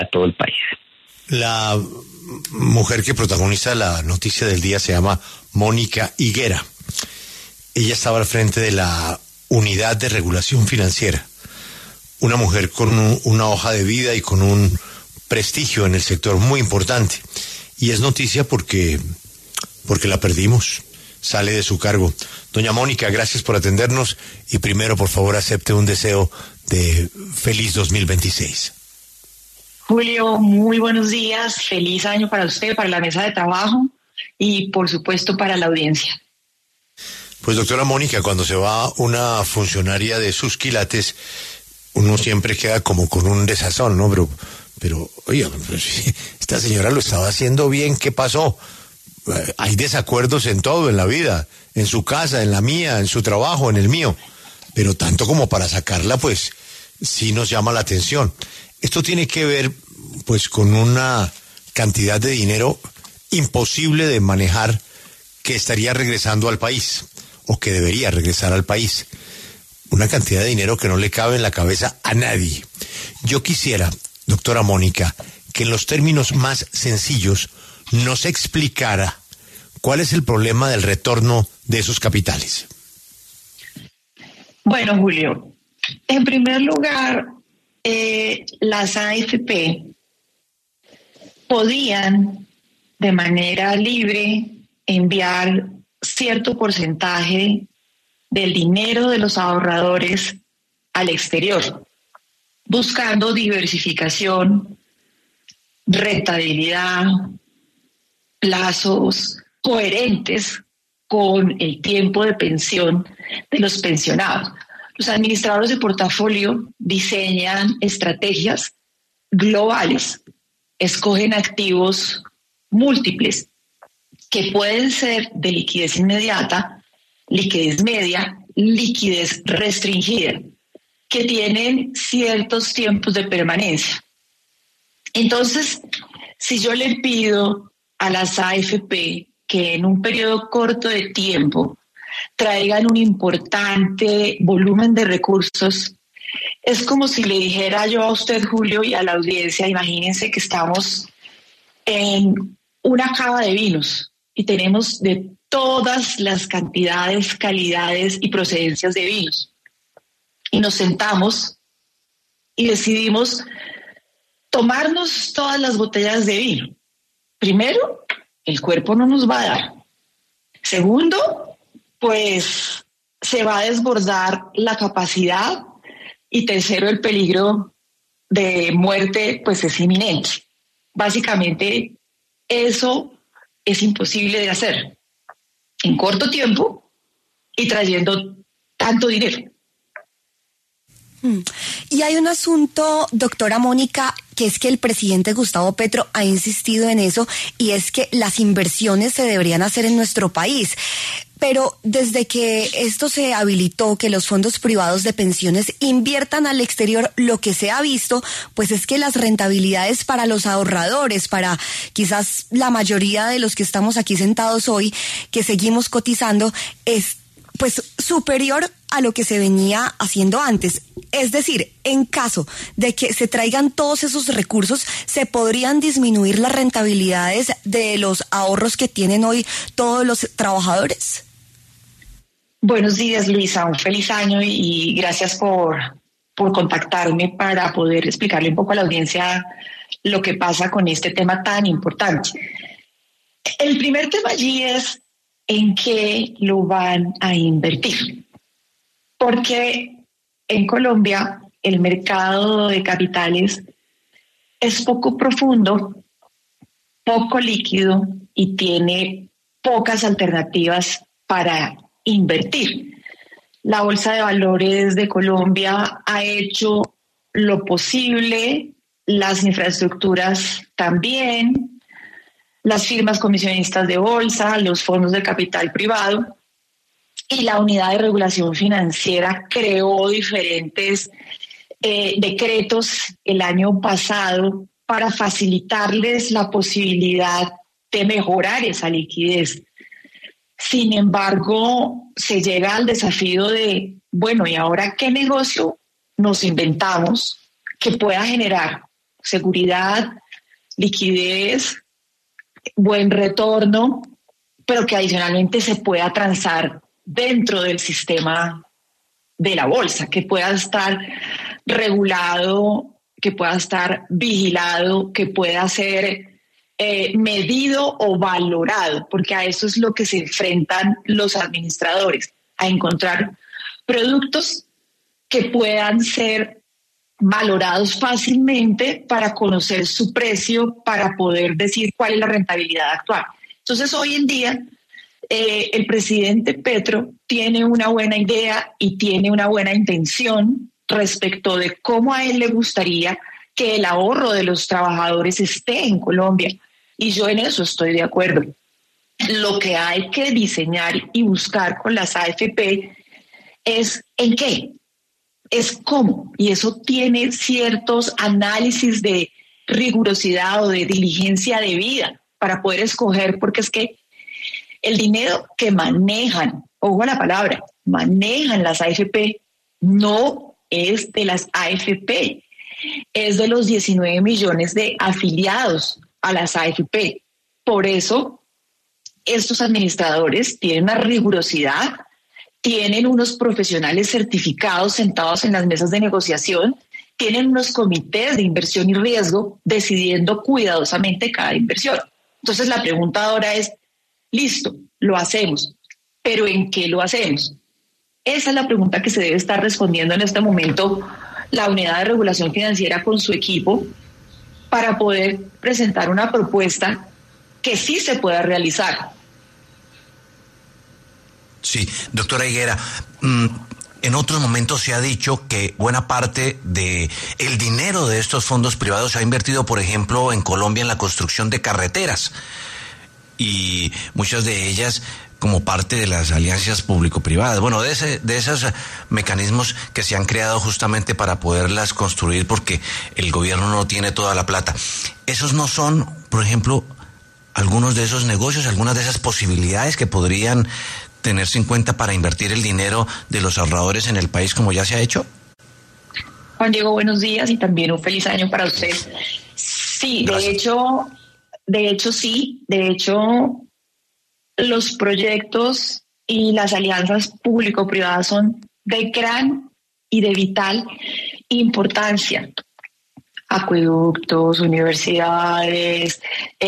todo el país. La mujer que protagoniza la noticia del día se llama Mónica Higuera. Ella estaba al frente de la Unidad de Regulación Financiera. Una mujer con una hoja de vida y con un prestigio en el sector muy importante. Y es noticia porque la perdimos. Sale de su cargo. Doña Mónica, gracias por atendernos y primero, por favor, acepte un deseo de feliz 2026. Julio, muy buenos días, feliz año para usted, para la mesa de trabajo y por supuesto para la audiencia. Pues doctora Mónica, cuando se va una funcionaria de sus quilates, uno siempre queda como con un desazón, ¿no? Pero oiga, esta señora lo estaba haciendo bien, ¿qué pasó? Hay desacuerdos en todo en la vida, en su casa, en la mía, en su trabajo, en el mío, pero tanto como para sacarla, pues sí nos llama la atención. Esto tiene que ver, pues, con una cantidad de dinero imposible de manejar que estaría regresando al país, o que debería regresar al país. Una cantidad de dinero que no le cabe en la cabeza a nadie. Yo quisiera, doctora Mónica, que en los términos más sencillos nos explicara cuál es el problema del retorno de esos capitales. Bueno, Julio, en primer lugar, las AFP podían de manera libre enviar cierto porcentaje del dinero de los ahorradores al exterior, buscando diversificación, rentabilidad, plazos coherentes con el tiempo de pensión de los pensionados. Los administradores de portafolio diseñan estrategias globales, escogen activos múltiples que pueden ser de liquidez inmediata, liquidez media, liquidez restringida, que tienen ciertos tiempos de permanencia. Entonces, si yo le pido a las AFP que en un periodo corto de tiempo traigan un importante volumen de recursos, es como si le dijera yo a usted, Julio, y a la audiencia, imagínense que estamos en una cava de vinos y tenemos de todas las cantidades, calidades y procedencias de vinos. Y nos sentamos y decidimos tomarnos todas las botellas de vino. Primero, el cuerpo no nos va a dar. Segundo, pues se va a desbordar la capacidad. Y tercero, el peligro de muerte pues es inminente. Básicamente, eso es imposible de hacer en corto tiempo y trayendo tanto dinero. Y hay un asunto, doctora Mónica, que es que el presidente Gustavo Petro ha insistido en eso, y es que las inversiones se deberían hacer en nuestro país. Pero desde que esto se habilitó, que los fondos privados de pensiones inviertan al exterior, lo que se ha visto, pues es que las rentabilidades para los ahorradores, para quizás la mayoría de los que estamos aquí sentados hoy, que seguimos cotizando, es pues superior a lo que se venía haciendo antes. Es decir, en caso de que se traigan todos esos recursos, ¿se podrían disminuir las rentabilidades de los ahorros que tienen hoy todos los trabajadores? Buenos días, Luisa. Un feliz año y gracias por contactarme para poder explicarle un poco a la audiencia lo que pasa con este tema tan importante. El primer tema allí es en qué lo van a invertir. Porque en Colombia el mercado de capitales es poco profundo, poco líquido y tiene pocas alternativas para invertir. La Bolsa de Valores de Colombia ha hecho lo posible, las infraestructuras también, las firmas comisionistas de bolsa, los fondos de capital privado, y la Unidad de Regulación Financiera creó diferentes decretos el año pasado para facilitarles la posibilidad de mejorar esa liquidez. Sin embargo, se llega al desafío de, bueno, ¿y ahora qué negocio nos inventamos que pueda generar seguridad, liquidez, buen retorno, pero que adicionalmente se pueda transar dentro del sistema de la bolsa, que pueda estar regulado, que pueda estar vigilado, que pueda ser medido o valorado, porque a eso es lo que se enfrentan los administradores, a encontrar productos que puedan ser valorados fácilmente para conocer su precio, para poder decir cuál es la rentabilidad actual. Entonces, hoy en día, el presidente Petro tiene una buena idea y tiene una buena intención respecto de cómo a él le gustaría que el ahorro de los trabajadores esté en Colombia. Y yo en eso estoy de acuerdo. Lo que hay que diseñar y buscar con las AFP es en qué, es cómo. Y eso tiene ciertos análisis de rigurosidad o de diligencia debida para poder escoger, porque es que el dinero que manejan, ojo a la palabra, manejan las AFP, no es de las AFP, es de los 19 millones de afiliados a las AFP. Por eso, estos administradores tienen una rigurosidad, tienen unos profesionales certificados sentados en las mesas de negociación, tienen unos comités de inversión y riesgo decidiendo cuidadosamente cada inversión. Entonces, la pregunta ahora es, listo, lo hacemos, pero ¿en qué lo hacemos? Esa es la pregunta que se debe estar respondiendo en este momento la Unidad de Regulación Financiera con su equipo, para poder presentar una propuesta que sí se pueda realizar. Sí, doctora Higuera, en otros momentos se ha dicho que buena parte de el dinero de estos fondos privados se ha invertido, por ejemplo, en Colombia en la construcción de carreteras, y muchas de ellas como parte de las alianzas público-privadas, bueno, de esos mecanismos que se han creado justamente para poderlas construir, porque el gobierno no tiene toda la plata. ¿Esos no son, por ejemplo, algunos de esos negocios, algunas de esas posibilidades que podrían tenerse en cuenta para invertir el dinero de los ahorradores en el país, como ya se ha hecho? Juan Diego, buenos días y también un feliz año para usted. Sí, gracias. De hecho sí, los proyectos y las alianzas público-privadas son de gran y de vital importancia. Acueductos, universidades,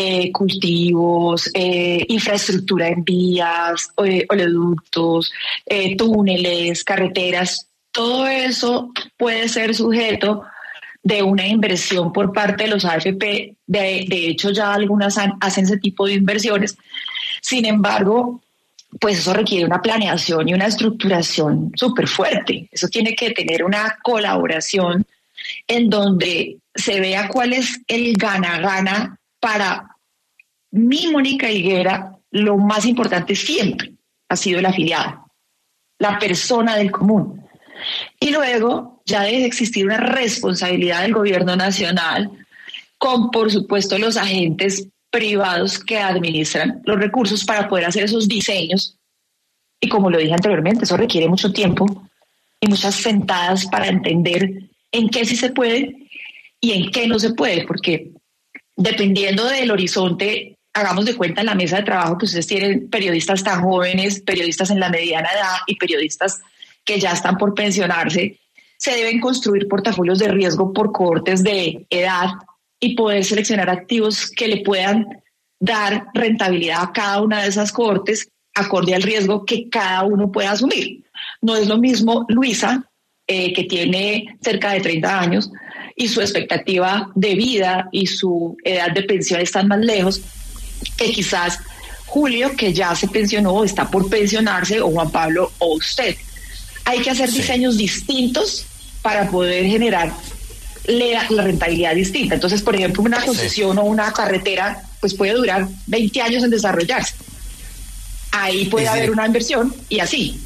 cultivos, infraestructura en vías, oleoductos, túneles, carreteras, todo eso puede ser sujeto de una inversión por parte de los AFP. De hecho, ya algunas hacen ese tipo de inversiones. Sin embargo, pues eso requiere una planeación y una estructuración súper fuerte. Eso tiene que tener una colaboración en donde se vea cuál es el gana-gana para mí, Mónica Higuera. Lo más importante siempre ha sido el afiliado, la persona del común. Y luego ya debe existir una responsabilidad del gobierno nacional con, por supuesto, los agentes privados que administran los recursos para poder hacer esos diseños. Y como lo dije anteriormente, eso requiere mucho tiempo y muchas sentadas para entender en qué sí se puede y en qué no se puede, porque dependiendo del horizonte, hagamos de cuenta en la mesa de trabajo que ustedes tienen periodistas tan jóvenes, periodistas en la mediana edad y periodistas que ya están por pensionarse, se deben construir portafolios de riesgo por cohortes de edad y poder seleccionar activos que le puedan dar rentabilidad a cada una de esas cohortes acorde al riesgo que cada uno pueda asumir. No es lo mismo Luisa, que tiene cerca de 30 años y su expectativa de vida y su edad de pensión están más lejos, que quizás Julio, que ya se pensionó o está por pensionarse, o Juan Pablo o usted. Hay que hacer diseños distintos para poder generar la rentabilidad distinta. Entonces, por ejemplo, una concesión o una carretera pues puede durar 20 años en desarrollarse. Ahí puede haber una inversión y así.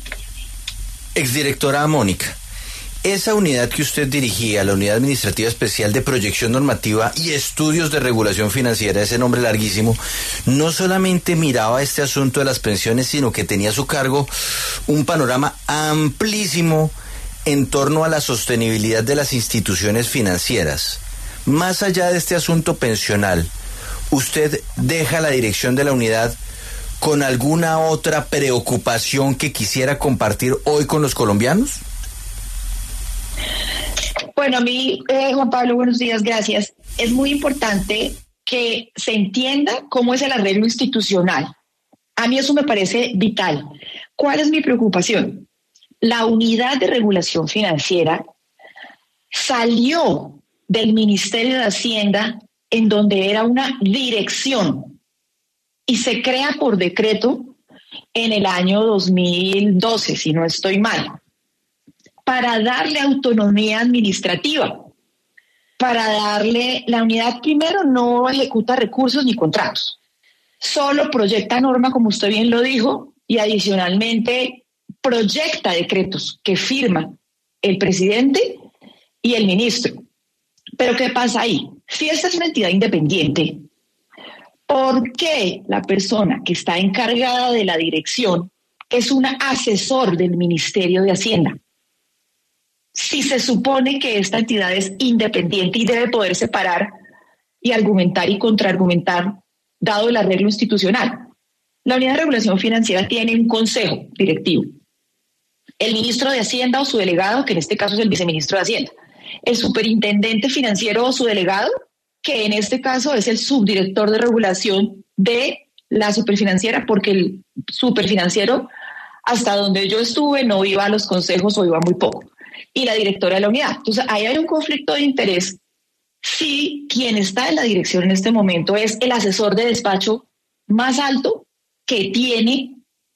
Exdirectora Mónica, esa unidad que usted dirigía, la Unidad Administrativa Especial de Proyección Normativa y Estudios de Regulación Financiera, ese nombre larguísimo, no solamente miraba este asunto de las pensiones, sino que tenía a su cargo un panorama amplísimo en torno a la sostenibilidad de las instituciones financieras. más allá de este asunto pensional, ¿usted deja la dirección de la unidad con alguna otra preocupación que quisiera compartir hoy con los colombianos? Bueno, a mí, Juan Pablo, buenos días, gracias. Es muy importante que se entienda cómo es el arreglo institucional. A mí eso me parece vital. ¿Cuál es mi preocupación? La unidad de regulación financiera salió del Ministerio de Hacienda, en donde era una dirección, y se crea por decreto en el año 2012, si no estoy mal, para darle autonomía administrativa, para darle, la unidad primero no ejecuta recursos ni contratos, solo proyecta norma, como usted bien lo dijo, y adicionalmente proyecta decretos que firma el presidente y el ministro. Pero ¿qué pasa ahí? Si esta es una entidad independiente, ¿por qué la persona que está encargada de la dirección es un asesor del Ministerio de Hacienda? Si se supone que esta entidad es independiente y debe poder separar y argumentar y contraargumentar, dado el arreglo institucional. La Unidad de Regulación Financiera tiene un consejo directivo. El ministro de Hacienda o su delegado, que en este caso es el viceministro de Hacienda. El superintendente financiero o su delegado, que en este caso es el subdirector de regulación de la superfinanciera, porque el superfinanciero, hasta donde yo estuve, no iba a los consejos o iba muy poco. Y la directora de la unidad. Entonces, ahí hay un conflicto de interés si quien está en la dirección en este momento es el asesor de despacho más alto que tiene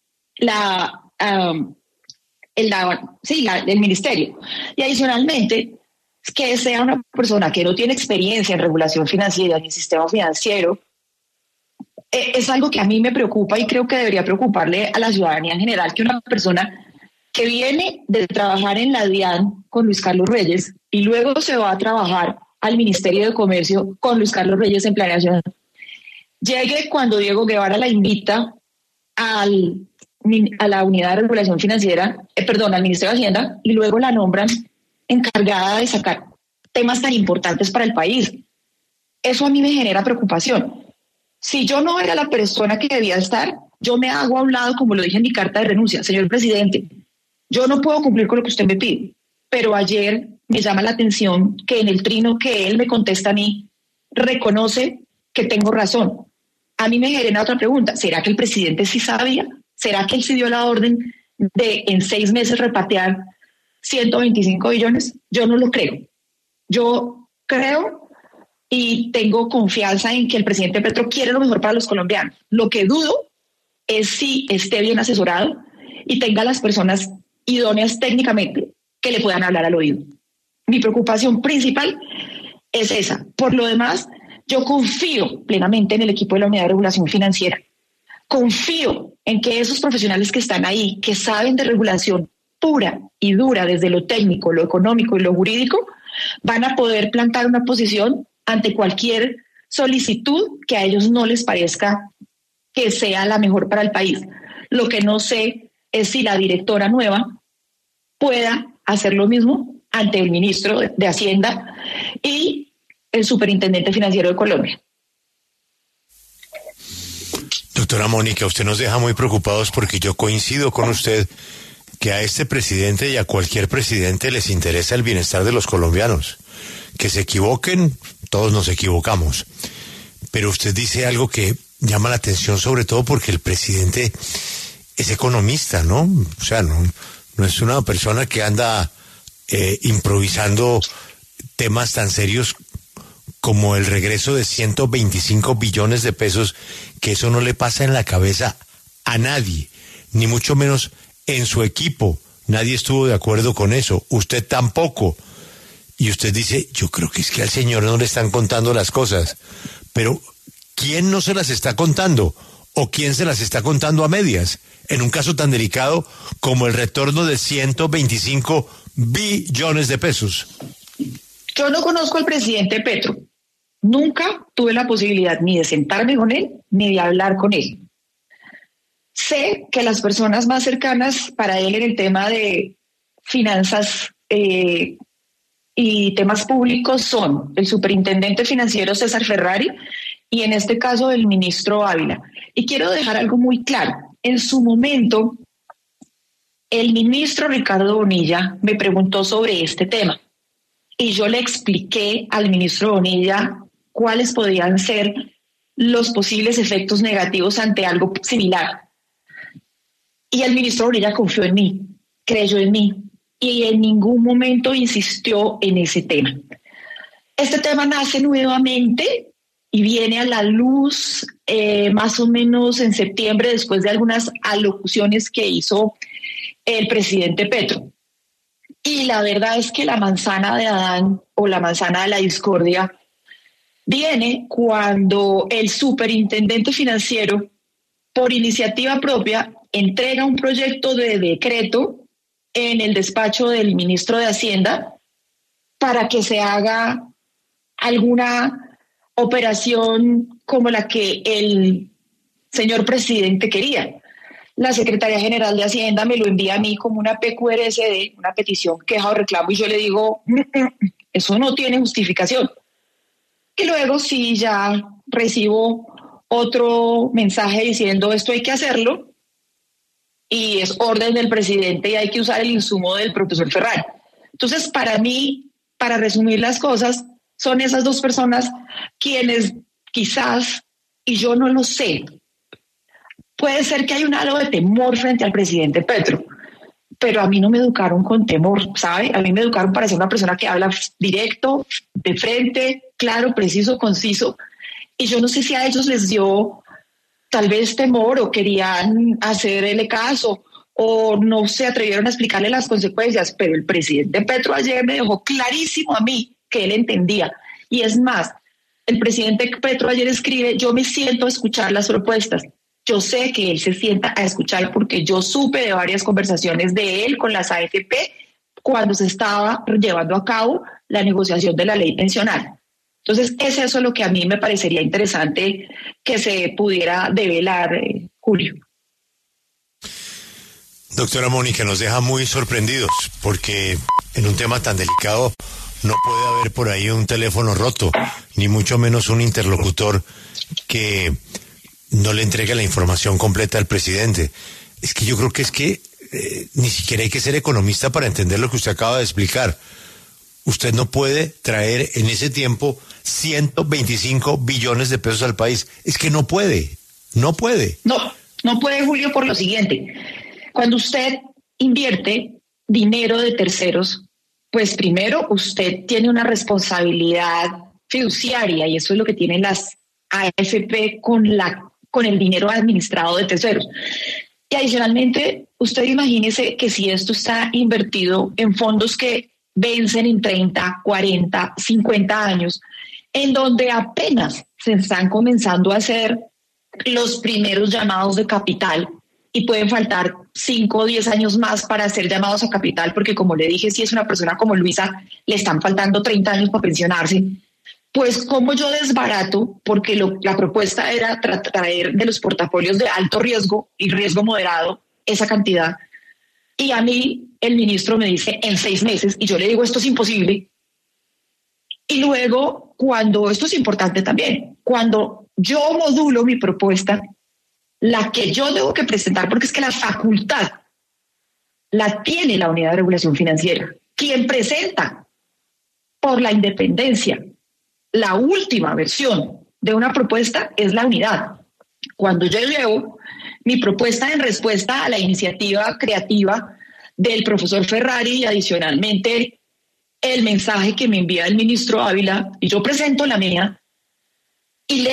el ministerio. Y adicionalmente, que sea una persona que no tiene experiencia en regulación financiera ni en sistema financiero, es algo que a mí me preocupa y creo que debería preocuparle a la ciudadanía en general, que una persona que viene de trabajar en la DIAN con Luis Carlos Reyes y luego se va a trabajar al Ministerio de Comercio con Luis Carlos Reyes en planeación, llegue cuando Diego Guevara la invita a la Unidad de Regulación Financiera, al Ministerio de Hacienda, y luego la nombran encargada de sacar temas tan importantes para el país. Eso a mí me genera preocupación. Si yo no era la persona que debía estar, yo me hago a un lado, como lo dije en mi carta de renuncia. Señor presidente, yo no puedo cumplir con lo que usted me pide, pero ayer me llama la atención que en el trino que él me contesta a mí, reconoce que tengo razón. A mí me genera otra pregunta. ¿Será que el presidente sí sabía? ¿Será que él sí dio la orden de en 6 meses repatriar 125 billones? Yo no lo creo. Yo creo y tengo confianza en que el presidente Petro quiere lo mejor para los colombianos. Lo que dudo es si esté bien asesorado y tenga las personas idóneas técnicamente que le puedan hablar al oído. Mi preocupación principal es esa. Por lo demás, yo confío plenamente en el equipo de la Unidad de Regulación Financiera. Confío en que esos profesionales que están ahí, que saben de regulación pura y dura desde lo técnico, lo económico y lo jurídico, van a poder plantar una posición ante cualquier solicitud que a ellos no les parezca que sea la mejor para el país. Lo que no sé es si la directora nueva pueda hacer lo mismo ante el ministro de Hacienda y el superintendente financiero de Colombia. Doctora Mónica, usted nos deja muy preocupados porque yo coincido con usted que a este presidente y a cualquier presidente les interesa el bienestar de los colombianos. Que se equivoquen, todos nos equivocamos. Pero usted dice algo que llama la atención, sobre todo porque el presidente es economista, ¿no? O sea, no es una persona que anda improvisando temas tan serios como el regreso de 125 billones de pesos, que eso no le pasa en la cabeza a nadie, ni mucho menos en su equipo. Nadie estuvo de acuerdo con eso, usted tampoco. Y usted dice, yo creo que es que al señor no le están contando las cosas. Pero, ¿quién no se las está contando? ¿O quién se las está contando a medias? En un caso tan delicado como el retorno de 125 billones de pesos. Yo no conozco al presidente Petro. Nunca tuve la posibilidad ni de sentarme con él, ni de hablar con él. Sé que las personas más cercanas para él en el tema de finanzas y temas públicos son el superintendente financiero César Ferrari y en este caso el ministro Ávila. Y quiero dejar algo muy claro. En su momento, el ministro Ricardo Bonilla me preguntó sobre este tema y yo le expliqué al ministro Bonilla cuáles podían ser los posibles efectos negativos ante algo similar. Y el ministro Bonilla confió en mí, creyó en mí y en ningún momento insistió en ese tema. Este tema nace nuevamente y viene a la luz más o menos en septiembre, después de algunas alocuciones que hizo el presidente Petro. Y la verdad es que la manzana de Adán o la manzana de la discordia viene cuando el superintendente financiero, por iniciativa propia, entrega un proyecto de decreto en el despacho del ministro de Hacienda para que se haga alguna operación como la que el señor presidente quería. La Secretaría General de Hacienda me lo envía a mí como una PQRSD, una petición, queja o reclamo, y yo le digo, eso no tiene justificación. Y luego sí ya recibo otro mensaje diciendo esto hay que hacerlo y es orden del presidente y hay que usar el insumo del profesor Ferrari. Entonces, para mí, para resumir las cosas, son esas dos personas quienes quizás, y yo no lo sé, puede ser que hay un halo de temor frente al presidente Petro, pero a mí no me educaron con temor, ¿sabe? A mí me educaron para ser una persona que habla directo, de frente, claro, preciso, conciso, y yo no sé si a ellos les dio tal vez temor o querían hacerle caso o no se atrevieron a explicarle las consecuencias, pero el presidente Petro ayer me dejó clarísimo a mí que él entendía. Y es más, el presidente Petro ayer escribe, yo me siento a escuchar las propuestas. Yo sé que él se sienta a escuchar porque yo supe de varias conversaciones de él con las AFP cuando se estaba llevando a cabo la negociación de la ley pensional. Entonces, es eso lo que a mí me parecería interesante que se pudiera develar, Julio. Doctora Mónica, nos deja muy sorprendidos porque en un tema tan delicado no puede haber por ahí un teléfono roto, ni mucho menos un interlocutor que no le entregue la información completa al presidente. Es que yo creo que ni siquiera hay que ser economista para entender lo que usted acaba de explicar. Usted no puede traer en ese tiempo 125 billones de pesos al país. Es que no puede. No puede, Julio, por lo siguiente. Cuando usted invierte dinero de terceros, pues primero usted tiene una responsabilidad fiduciaria y eso es lo que tienen las AFP con el dinero administrado de terceros. Y adicionalmente, usted imagínese que si esto está invertido en fondos que vencen en 30, 40, 50 años, en donde apenas se están comenzando a hacer los primeros llamados de capital y pueden faltar 5 o 10 años más para hacer llamados a capital, porque como le dije, si es una persona como Luisa, le están faltando 30 años para pensionarse. Pues como yo desbarato, porque la propuesta era traer de los portafolios de alto riesgo y riesgo moderado esa cantidad. Y a mí el ministro me dice en 6 meses, y yo le digo esto es imposible. Y luego, cuando esto es importante también, cuando yo modulo mi propuesta, la que yo tengo que presentar, porque es que la facultad la tiene la Unidad de Regulación Financiera, quien presenta por la independencia la última versión de una propuesta es la unidad. Cuando yo llevo mi propuesta en respuesta a la iniciativa creativa del profesor Ferrari y adicionalmente el mensaje que me envía el ministro Ávila, y yo presento la mía y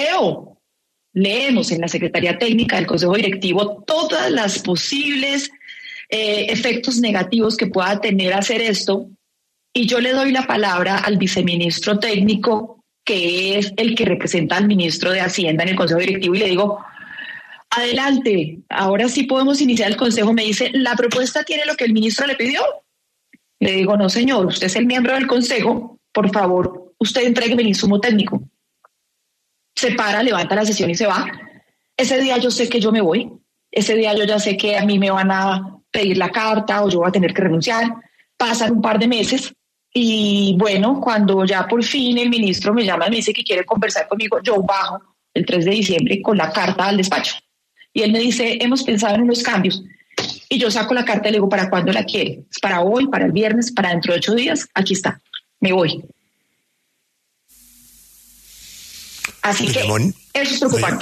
leemos en la Secretaría Técnica del Consejo Directivo todas las posibles efectos negativos que pueda tener hacer esto, y yo le doy la palabra al viceministro técnico, que es el que representa al ministro de Hacienda en el Consejo Directivo, y le digo, adelante, ahora sí podemos iniciar el consejo. Me dice, ¿la propuesta tiene lo que el ministro le pidió? Le digo, no señor, usted es el miembro del consejo, por favor, usted entrégueme el insumo técnico. Se para, levanta la sesión y se va. Ese día yo sé que yo me voy, ese día yo ya sé que a mí me van a pedir la carta o yo voy a tener que renunciar. Pasan un par de meses Y bueno, cuando ya por fin el ministro me llama y me dice que quiere conversar conmigo, yo bajo el 3 de diciembre con la carta al despacho. Y él me dice, hemos pensado en unos cambios. Y yo saco la carta y le digo, ¿para cuándo la quiere? ¿Es para hoy, para el viernes, para dentro de 8 días? Aquí está, me voy. Así que eso es preocupante.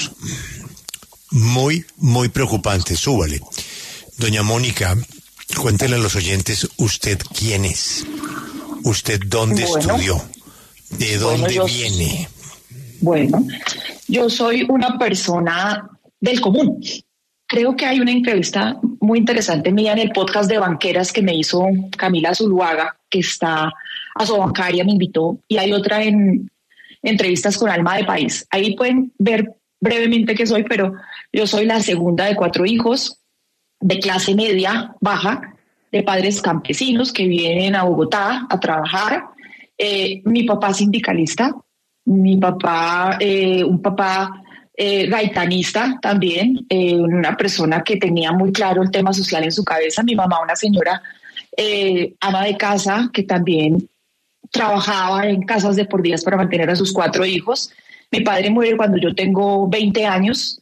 Muy, muy preocupante, súbale. Doña Mónica, cuéntele a los oyentes usted quién es, usted dónde estudió, de dónde viene. Bueno, yo soy una persona del común. Creo que hay una entrevista muy interesante mía en el podcast de Banqueras que me hizo Camila Zuluaga, que está a su bancaria, me invitó, y hay otra en entrevistas con Alma de País. Ahí pueden ver brevemente qué soy, pero yo soy la segunda de 4 hijos de clase media baja, de padres campesinos que vienen a Bogotá a trabajar. Mi papá sindicalista, mi papá, un papá gaitanista también, una persona que tenía muy claro el tema social en su cabeza. Mi mamá, una señora ama de casa que también trabajaba en casas de por días para mantener a sus 4 hijos. Mi padre muere cuando yo tengo 20 años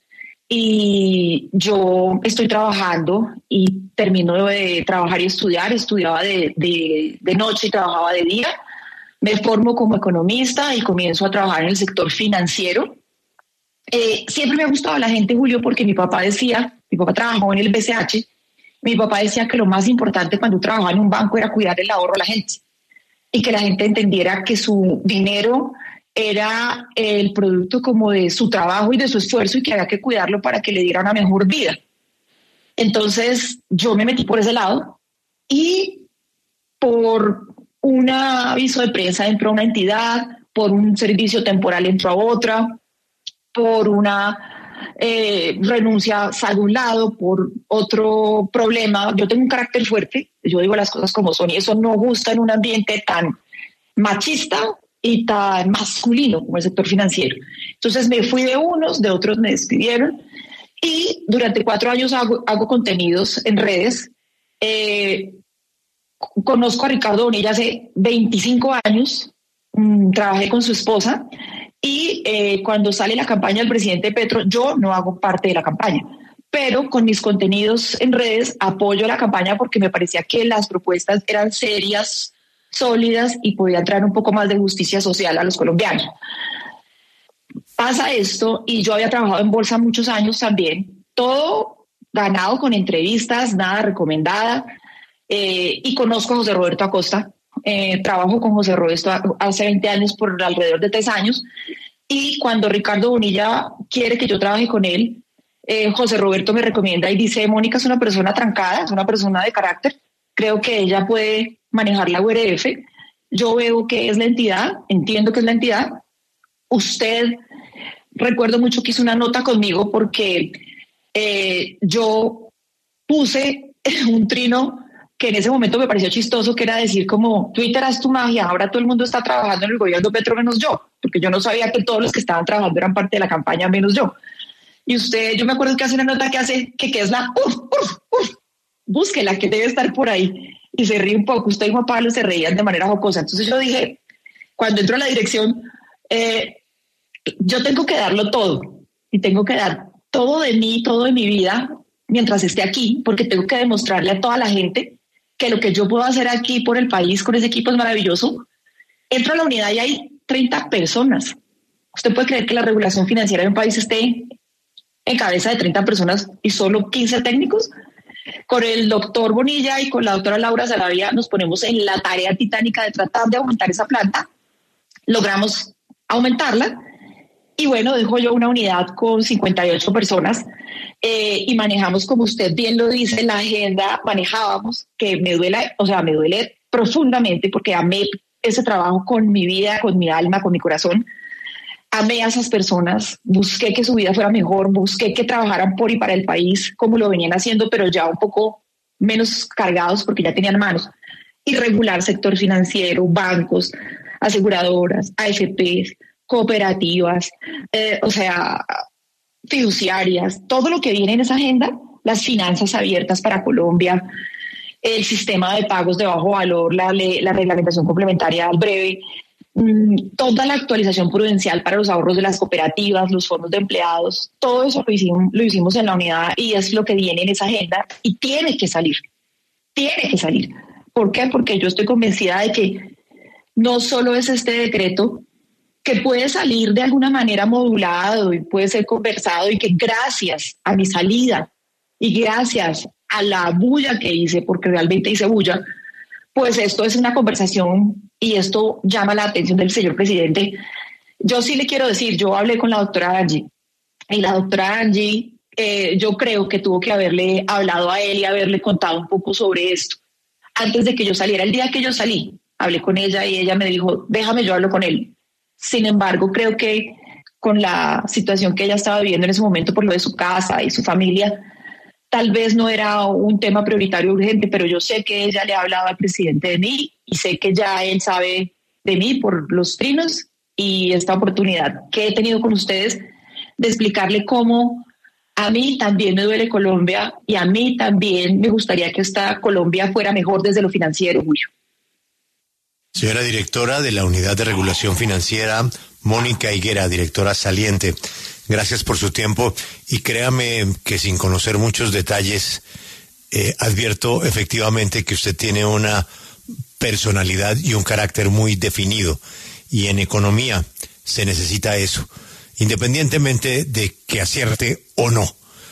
y yo estoy trabajando y termino de trabajar y estudiar. Estudiaba de noche y trabajaba de día. Me formo como economista y comienzo a trabajar en el sector financiero. Siempre me ha gustado la gente, Julio, porque mi papá trabajó en el BCH. Mi papá decía que lo más importante cuando trabajaba en un banco era cuidar el ahorro a la gente y que la gente entendiera que su dinero era el producto como de su trabajo y de su esfuerzo y que había que cuidarlo para que le diera una mejor vida. Entonces yo me metí por ese lado y por un aviso de prensa entró a una entidad, por un servicio temporal entró a otra, por una renuncia salgo a un lado, por otro problema. Yo tengo un carácter fuerte, yo digo las cosas como son y eso no gusta en un ambiente tan machista y tan masculino como el sector financiero. Entonces me fui de unos, de otros me despidieron y durante 4 años hago contenidos en redes. Conozco a Ricardo Bonilla hace 25 años, trabajé con su esposa y cuando sale la campaña del presidente Petro, yo no hago parte de la campaña, pero con mis contenidos en redes apoyo la campaña porque me parecía que las propuestas eran serias, sólidas y podía traer un poco más de justicia social a los colombianos. Pasa esto y yo había trabajado en bolsa muchos años también, todo ganado con entrevistas, nada recomendada, y conozco a José Roberto Acosta. Trabajo con José Roberto hace 20 años, por alrededor de 3 años, y cuando Ricardo Bonilla quiere que yo trabaje con él, José Roberto me recomienda y dice, Mónica es una persona trancada, es una persona de carácter, creo que ella puede manejar la URF, yo veo que es la entidad, entiendo que es la entidad. Usted, recuerdo mucho que hizo una nota conmigo porque yo puse un trino que en ese momento me pareció chistoso, que era decir como, Twitter haz tu magia, ahora todo el mundo está trabajando en el gobierno Petro menos yo, porque yo no sabía que todos los que estaban trabajando eran parte de la campaña menos yo. Y usted, yo me acuerdo que hace una nota que es la, búsquela, que debe estar por ahí, y se ríe un poco. Usted y Juan Pablo se reían de manera jocosa. Entonces yo dije, cuando entro a la dirección, yo tengo que darlo todo, y tengo que dar todo de mí, todo de mi vida, mientras esté aquí, porque tengo que demostrarle a toda la gente que lo que yo puedo hacer aquí por el país con ese equipo es maravilloso. Entro a la unidad y hay 30 personas. ¿Usted puede creer que la regulación financiera de un país esté en cabeza de 30 personas y solo 15 técnicos? Con el doctor Bonilla y con la doctora Laura Saravia nos ponemos en la tarea titánica de tratar de aumentar esa planta. Logramos aumentarla y bueno, dejo yo una unidad con 58 personas y manejamos, como usted bien lo dice, la agenda manejábamos, que me duele profundamente porque amé ese trabajo con mi vida, con mi alma, con mi corazón. Amé a esas personas, busqué que su vida fuera mejor, busqué que trabajaran por y para el país como lo venían haciendo, pero ya un poco menos cargados porque ya tenían manos. Y regular sector financiero, bancos, aseguradoras, AFPs, cooperativas, fiduciarias, todo lo que viene en esa agenda, las finanzas abiertas para Colombia, el sistema de pagos de bajo valor, la reglamentación complementaria al breve, toda la actualización prudencial para los ahorros de las cooperativas, los fondos de empleados, todo eso lo hicimos en la unidad y es lo que viene en esa agenda y tiene que salir. ¿Por qué? Porque yo estoy convencida de que no solo es este decreto que puede salir de alguna manera modulado y puede ser conversado y que gracias a mi salida y gracias a la bulla que hice, porque realmente hice bulla, pues esto es una conversación y esto llama la atención del señor presidente. Yo sí le quiero decir, yo hablé con la doctora Angie y la doctora Angie yo creo que tuvo que haberle hablado a él y haberle contado un poco sobre esto antes de que yo saliera. El día que yo salí, hablé con ella y ella me dijo, déjame, yo hablo con él. Sin embargo, creo que con la situación que ella estaba viviendo en ese momento por lo de su casa y su familia, tal vez no era un tema prioritario urgente, pero yo sé que ella le ha hablado al presidente de mí y sé que ya él sabe de mí por los trinos y esta oportunidad que he tenido con ustedes de explicarle cómo a mí también me duele Colombia y a mí también me gustaría que esta Colombia fuera mejor desde lo financiero, Julio. Señora directora de la Unidad de Regulación Financiera, Mónica Higuera, directora saliente, gracias por su tiempo y créame que sin conocer muchos detalles, advierto efectivamente que usted tiene una personalidad y un carácter muy definido y en economía se necesita eso, independientemente de que acierte o no.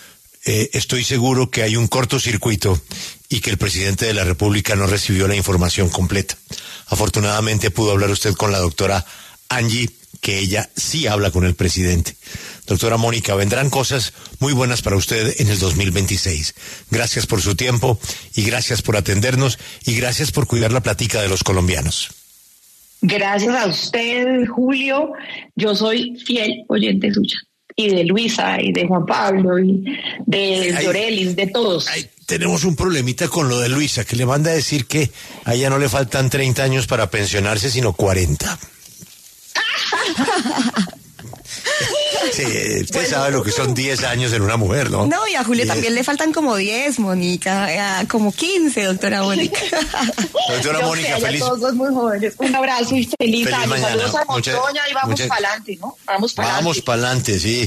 Estoy seguro que hay un cortocircuito y que el presidente de la República no recibió la información completa. Afortunadamente pudo hablar usted con la doctora Angie, que ella sí habla con el presidente. Doctora Mónica, vendrán cosas muy buenas para usted en el 2026. Gracias por su tiempo y gracias por atendernos y gracias por cuidar la plática de los colombianos. Gracias a usted, Julio. Yo soy fiel oyente suya. Y de Luisa, y de Juan Pablo, y de Llorelis, de todos. Tenemos un problemita con lo de Luisa, que le manda a decir que a ella no le faltan 30 años para pensionarse, sino 40. Sí, usted sabe lo que son 10 años en una mujer, ¿no? No, y a Julio también le faltan como 10, Mónica, como 15, doctora Mónica. Doctora Mónica, feliz. Todos muy jóvenes. Un abrazo y feliz año. Mañana. Saludos a Montoña y vamos para adelante, ¿no? Vamos para adelante. Vamos para adelante, sí.